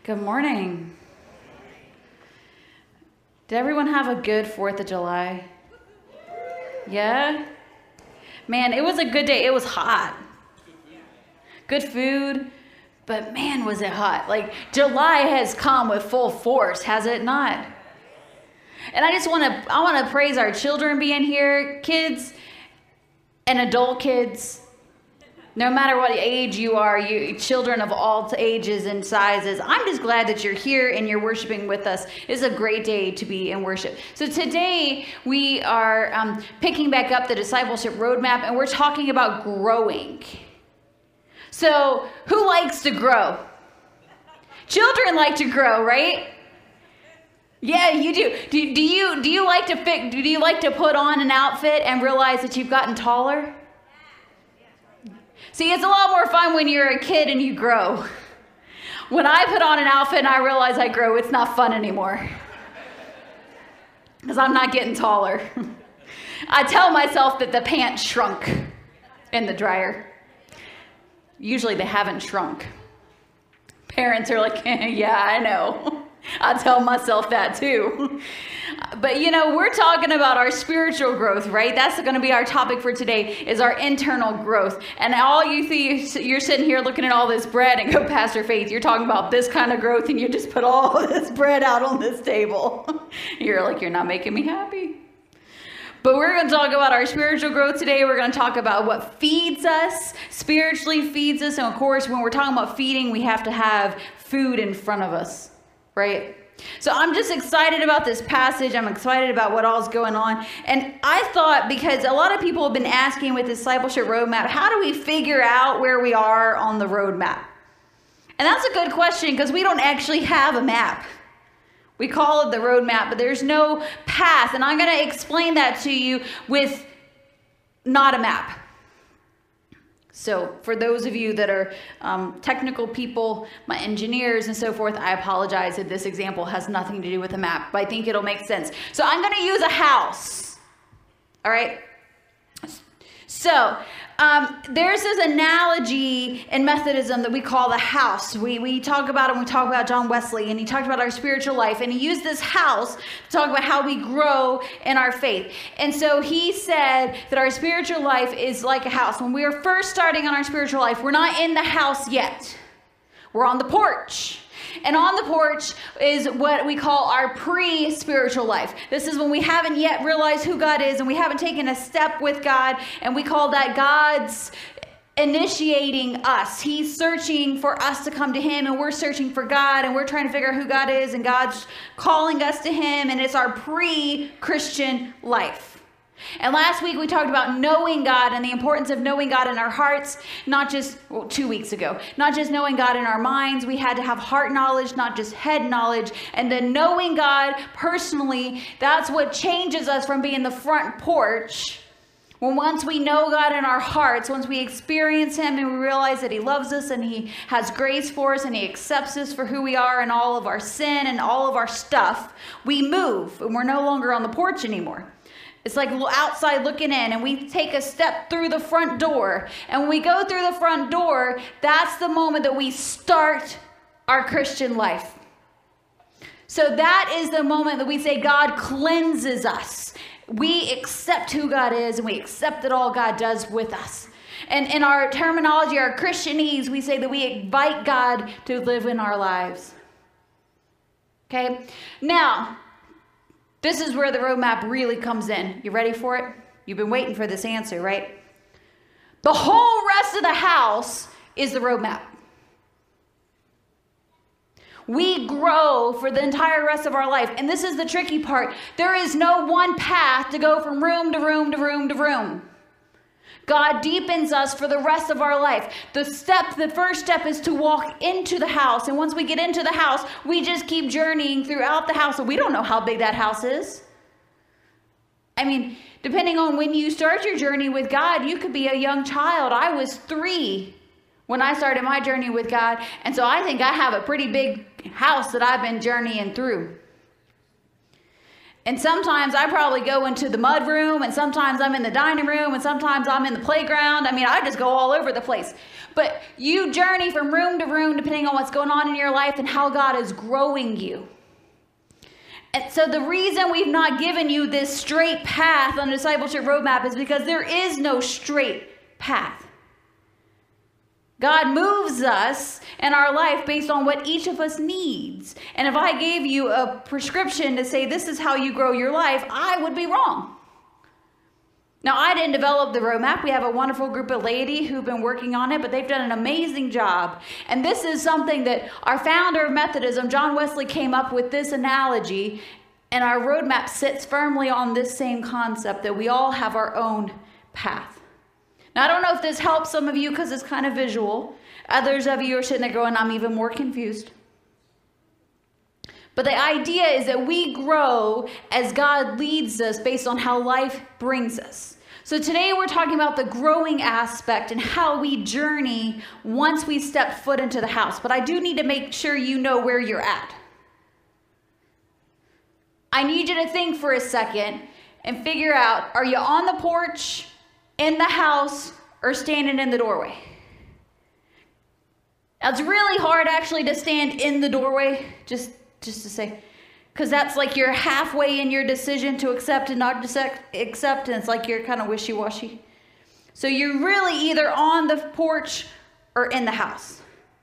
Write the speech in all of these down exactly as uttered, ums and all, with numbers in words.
Good morning. Did everyone have a good fourth of July? Yeah? Man, it was a good day. It was hot. Good food. But man, was it hot. Like, July has come with full force, has it not? And I just want to, I want to praise our children being here, kids and adult kids. No matter what age you are, you children of all ages and sizes, I'm just glad that you're here and you're worshiping with us. It's a great day to be in worship. So today we are um, picking back up the discipleship roadmap, and we're talking about growing. So who likes to grow? Children like to grow, right? Yeah, you do. Do, do you do you like to fit, do you like to put on an outfit and realize that you've gotten taller? See, it's a lot more fun when you're a kid and you grow. When I put on an outfit and I realize I grow, it's not fun anymore. Because I'm not getting taller. I tell myself that the pants shrunk in the dryer. Usually they haven't shrunk. Parents are like, yeah, I know. I tell myself that too. But you know, we're talking about our spiritual growth, right? That's going to be our topic for today, is our internal growth. And all you see, you're sitting here looking at all this bread and go, Pastor Faith, you're talking about this kind of growth and you just put all this bread out on this table. You're like, you're not making me happy. But we're going to talk about our spiritual growth today. We're going to talk about what feeds us, spiritually feeds us. And of course, when we're talking about feeding, we have to have food in front of us. Right? So I'm just excited about this passage. I'm excited about what all's going on. And I thought, because a lot of people have been asking with discipleship roadmap, how do we figure out where we are on the roadmap? And that's a good question, because we don't actually have a map. We call it the roadmap, but there's no path. And I'm going to explain that to you with not a map. So for those of you that are um, technical people, my engineers and so forth, I apologize that this example has nothing to do with a map, but I think it'll make sense. So I'm going to use a house. All right. So um, there's this analogy in Methodism that we call the house. We, we talk about it when we talk about John Wesley, and he talked about our spiritual life, and he used this house to talk about how we grow in our faith. And so he said that our spiritual life is like a house. When we are first starting on our spiritual life, we're not in the house yet. We're on the porch. And on the porch is what we call our pre-spiritual life. This is when we haven't yet realized who God is, and we haven't taken a step with God, and we call that God's initiating us. He's searching for us to come to him, and we're searching for God, and we're trying to figure out who God is, and God's calling us to him, and it's our pre-Christian life. And last week we talked about knowing God and the importance of knowing God in our hearts, not just, well, two weeks ago, not just knowing God in our minds. We had to have heart knowledge, not just head knowledge. And then knowing God personally, that's what changes us from being the front porch. When once we know God in our hearts, once we experience him and we realize that he loves us and he has grace for us and he accepts us for who we are and all of our sin and all of our stuff, we move and we're no longer on the porch anymore. It's like outside looking in, and we take a step through the front door. And when we go through the front door, that's the moment that we start our Christian life. So that is the moment that we say God cleanses us. We accept who God is, and we accept that all God does with us. And in our terminology, our Christianese, we say that we invite God to live in our lives. Okay? Now, this is where the roadmap really comes in. You ready for it? You've been waiting for this answer, right? The whole rest of the house is the roadmap. We grow for the entire rest of our life. And this is the tricky part. There is no one path to go from room to room to room to room. God deepens us for the rest of our life. The step, the first step is to walk into the house. And once we get into the house, we just keep journeying throughout the house. And we don't know how big that house is. I mean, depending on when you start your journey with God, you could be a young child. I was three when I started my journey with God. And so I think I have a pretty big house that I've been journeying through. And sometimes I probably go into the mud room, and sometimes I'm in the dining room, and sometimes I'm in the playground. I mean, I just go all over the place. But you journey from room to room depending on what's going on in your life and how God is growing you. And so the reason we've not given you this straight path on the discipleship roadmap is because there is no straight path. God moves us in our life based on what each of us needs. And if I gave you a prescription to say this is how you grow your life, I would be wrong. Now, I didn't develop the roadmap. We have a wonderful group of ladies who've been working on it, but they've done an amazing job. And this is something that our founder of Methodism, John Wesley, came up with this analogy. And our roadmap sits firmly on this same concept that we all have our own path. Now, I don't know if this helps some of you because it's kind of visual. Others of you are sitting there going, I'm even more confused. But the idea is that we grow as God leads us based on how life brings us. So today we're talking about the growing aspect and how we journey once we step foot into the house. But I do need to make sure you know where you're at. I need you to think for a second and figure out, are you on the porch, in the house, or standing in the doorway? Now, it's really hard actually to stand in the doorway, just, just to say, because that's like you're halfway in your decision to accept and not accept, and it's like you're kind of wishy-washy. So you're really either on the porch or in the house.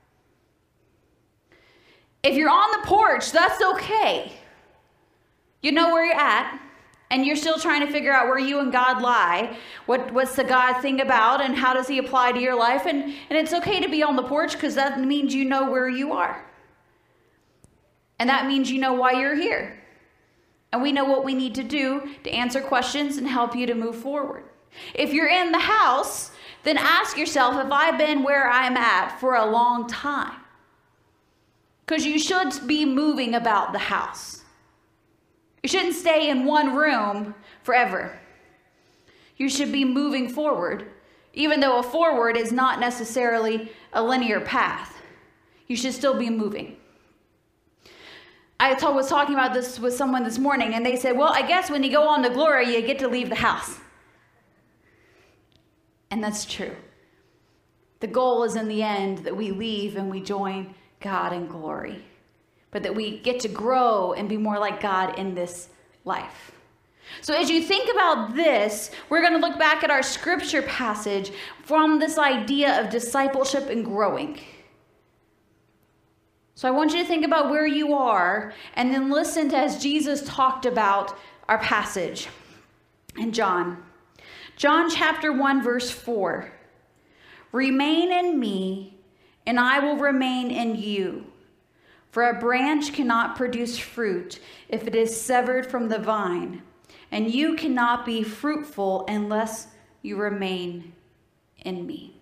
If you're on the porch, that's okay. You know where you're at. And you're still trying to figure out where you and God lie. What, what's the God thing about and how does he apply to your life? And, and it's okay to be on the porch because that means you know where you are. And that means you know why you're here. And we know what we need to do to answer questions and help you to move forward. If you're in the house, then ask yourself, have I been where I'm at for a long time? Because you should be moving about the house. You shouldn't stay in one room forever. You should be moving forward, even though a forward is not necessarily a linear path. You should still be moving. I was talking about this with someone this morning, and they said, well, I guess when you go on to glory, you get to leave the house. And that's true. The goal is in the end that we leave and we join God in glory. But that we get to grow and be more like God in this life. So as you think about this, we're going to look back at our scripture passage from this idea of discipleship and growing. So I want you to think about where you are and then listen to as Jesus talked about our passage in John. John chapter one, verse four. Remain in me, and I will remain in you. For a branch cannot produce fruit if it is severed from the vine, and you cannot be fruitful unless you remain in me.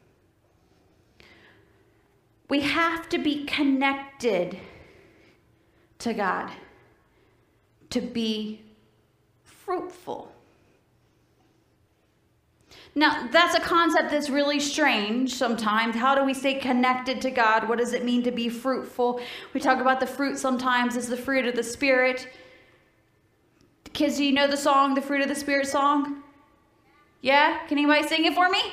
We have to be connected to God to be fruitful. Now, that's a concept that's really strange sometimes. How do we stay connected to God? What does it mean to be fruitful? We talk about the fruit sometimes as the fruit of the Spirit. Kids, do you know the song, the Fruit of the Spirit song? Yeah? Can anybody sing it for me?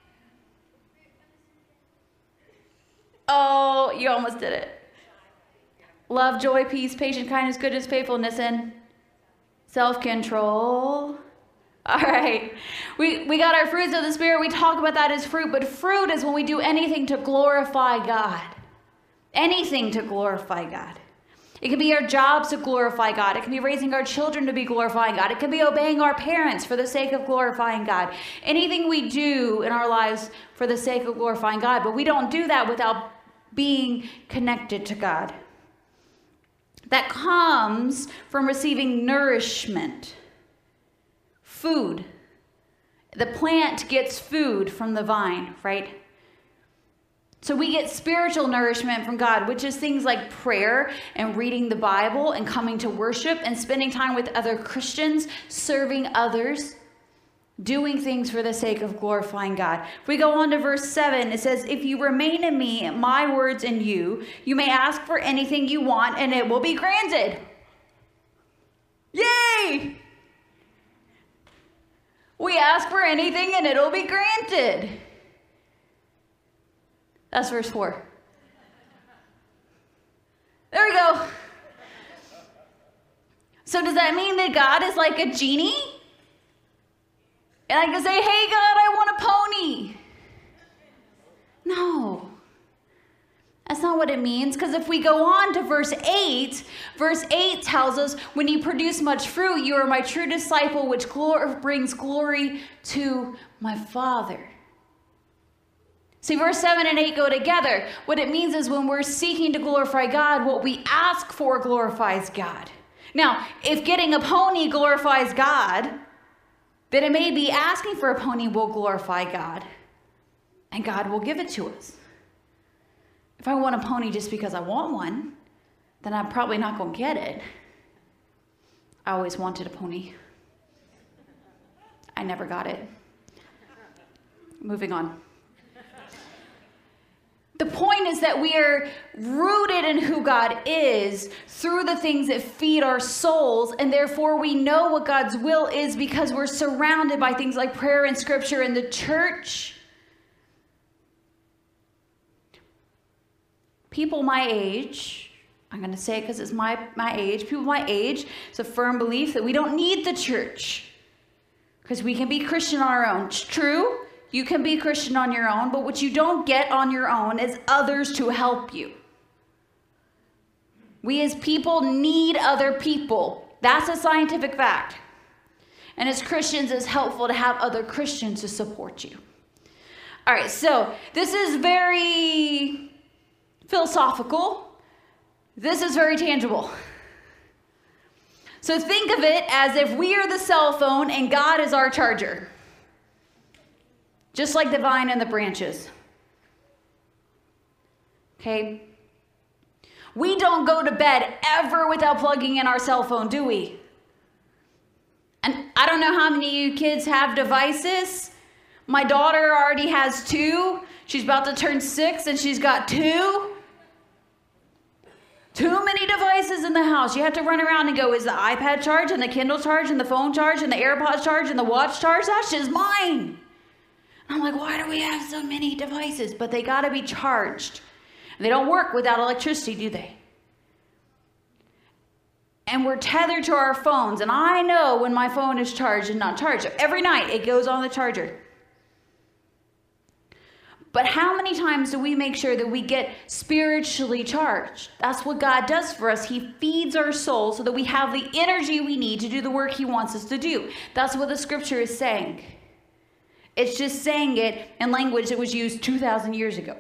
Oh, you almost did it. Love, joy, peace, patience, kindness, goodness, faithfulness, and self-control. All right. We, we got our fruits of the Spirit. We talk about that as fruit, but fruit is when we do anything to glorify God. Anything to glorify God. It can be our jobs to glorify God. It can be raising our children to be glorifying God. It can be obeying our parents for the sake of glorifying God. Anything we do in our lives for the sake of glorifying God, but we don't do that without being connected to God. That comes from receiving nourishment. Food. The plant gets food from the vine, right? So we get spiritual nourishment from God, which is things like prayer and reading the Bible and coming to worship and spending time with other Christians, serving others, doing things for the sake of glorifying God. If we go on to verse seven, it says, if you remain in me, my words in you, you may ask for anything you want and it will be granted. Yay! We ask for anything and it'll be granted. That's verse four. There we go. So does that mean that God is like a genie? And I can say, hey God, I want a pony. No. That's not what it means, because if we go on to verse eight, verse eight tells us, when you produce much fruit, you are my true disciple, which glor- brings glory to my Father. See, verse seven and eight go together. What it means is when we're seeking to glorify God, what we ask for glorifies God. Now, if getting a pony glorifies God, then it may be asking for a pony will glorify God, and God will give it to us. If I want a pony just because I want one, then I'm probably not going to get it. I always wanted a pony. I never got it. Moving on. The point is that we are rooted in who God is through the things that feed our souls, and therefore we know what God's will is because we're surrounded by things like prayer and scripture and the church. People my age, I'm going to say it because it's my, my age, people my age, it's a firm belief that we don't need the church because we can be Christian on our own. It's true. You can be Christian on your own, but what you don't get on your own is others to help you. We as people need other people. That's a scientific fact. And as Christians, it's helpful to have other Christians to support you. All right, so this is very philosophical. This is very tangible. So think of it as if we are the cell phone and God is our charger. Just like the vine and the branches. Okay? We don't go to bed ever without plugging in our cell phone, do we? And I don't know how many of you kids have devices. My daughter already has two. She's about to turn six and she's got two. Too many devices in the house. You have to run around and go, is the iPad charged and the Kindle charged and the phone charged and the AirPods charged and the watch charged? That's just mine. And I'm like, why do we have so many devices? But they got to be charged. They don't work without electricity, do they? And we're tethered to our phones. And I know when my phone is charged and not charged. Every night it goes on the charger. But how many times do we make sure that we get spiritually charged? That's what God does for us. He feeds our soul so that we have the energy we need to do the work he wants us to do. That's what the scripture is saying. It's just saying it in language that was used two thousand years ago.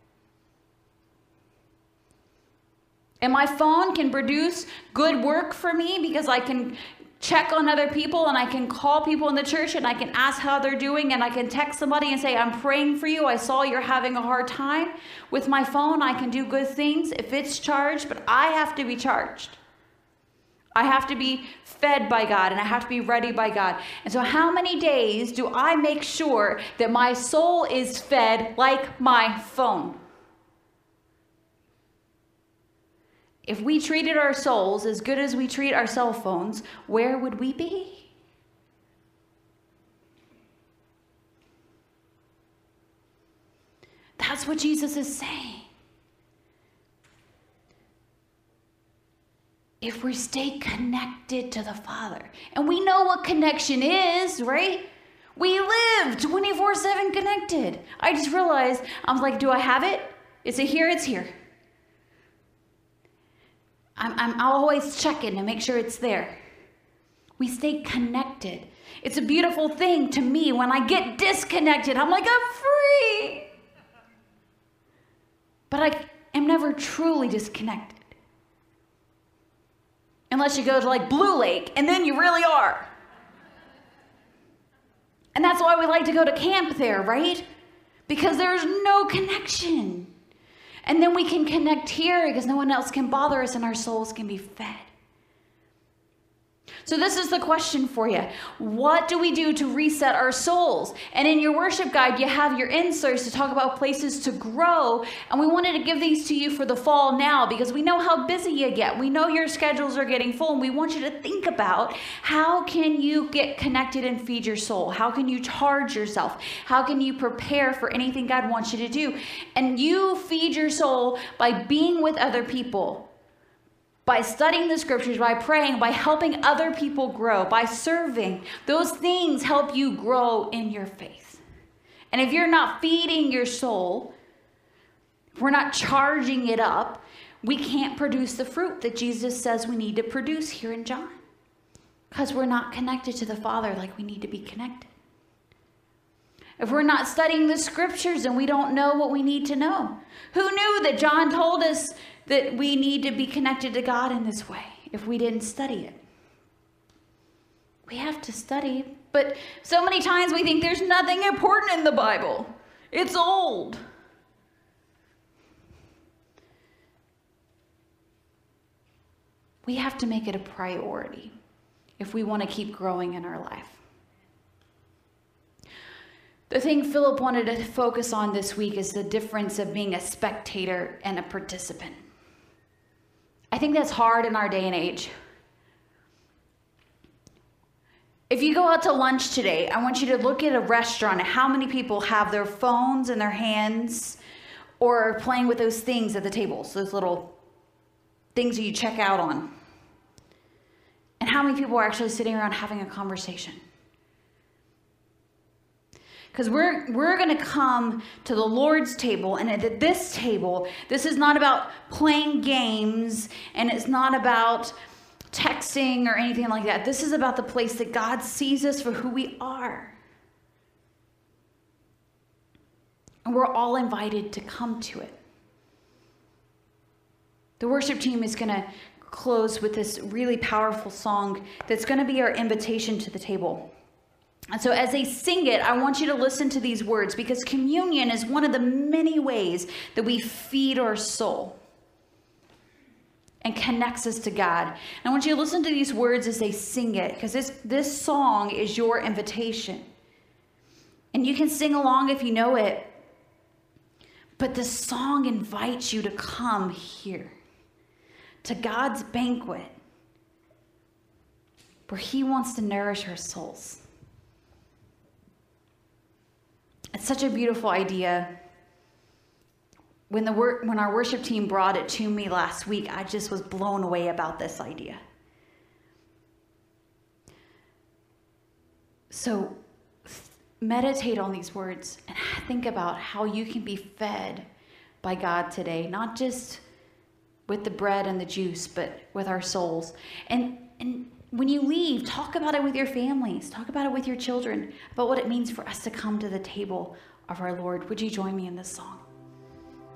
And my phone can produce good work for me because I can check on other people and I can call people in the church and I can ask how they're doing and I can text somebody and say, I'm praying for you. I saw you're having a hard time. With my phone, I can do good things if it's charged, but I have to be charged. I have to be fed by God and I have to be ready by God. And so how many days do I make sure that my soul is fed like my phone? If we treated our souls as good as we treat our cell phones, where would we be? That's what Jesus is saying. If we stay connected to the Father. And we know what connection is, right? We live twenty-four seven connected. I just realized, I was like, do I have it? Is it here? It's here. I'm, I'm always checking to make sure it's there. We stay connected. It's a beautiful thing to me. When I get disconnected, I'm like, I'm free. But I am never truly disconnected. Unless you go to like Blue Lake, and then you really are. And that's why we like to go to camp there, right? Because there's no connection. And then we can connect here because no one else can bother us and our souls can be fed. So this is the question for you. What do we do to reset our souls? And in your worship guide, you have your inserts to talk about places to grow. And we wanted to give these to you for the fall now because we know how busy you get. We know your schedules are getting full, and we want you to think about how can you get connected and feed your soul? How can you charge yourself? How can you prepare for anything God wants you to do? And you feed your soul by being with other people, by studying the scriptures, by praying, by helping other people grow, by serving. Those things help you grow in your faith. And if you're not feeding your soul, if we're not charging it up, we can't produce the fruit that Jesus says we need to produce here in John. Because we're not connected to the Father like we need to be connected. If we're not studying the scriptures and we don't know what we need to know. Who knew that John told us that we need to be connected to God in this way if we didn't study it? We have to study, but so many times we think there's nothing important in the Bible. It's old. We have to make it a priority if we want to keep growing in our life. The thing Philip wanted to focus on this week is the difference of being a spectator and a participant. I think that's hard in our day and age. If you go out to lunch today, I want you to look at a restaurant and how many people have their phones in their hands or are playing with those things at the tables, those little things that you check out on. And how many people are actually sitting around having a conversation. Because we're, we're going to come to the Lord's table, and at this table, this is not about playing games, and it's not about texting or anything like that. This is about the place that God sees us for who we are. And we're all invited to come to it. The worship team is going to close with this really powerful song that's going to be our invitation to the table. And so as they sing it, I want you to listen to these words, because communion is one of the many ways that we feed our soul and connects us to God. And I want you to listen to these words as they sing it, because this, this song is your invitation. And you can sing along if you know it, but the song invites you to come here to God's banquet where he wants to nourish our souls. It's such a beautiful idea. When the wor- when our worship team brought it to me last week, I just was blown away about this idea. So meditate on these words and think about how you can be fed by God today, not just with the bread and the juice, but with our souls. And and when you leave, talk about it with your families. Talk about it with your children, about what it means for us to come to the table of our Lord. Would you join me in this song?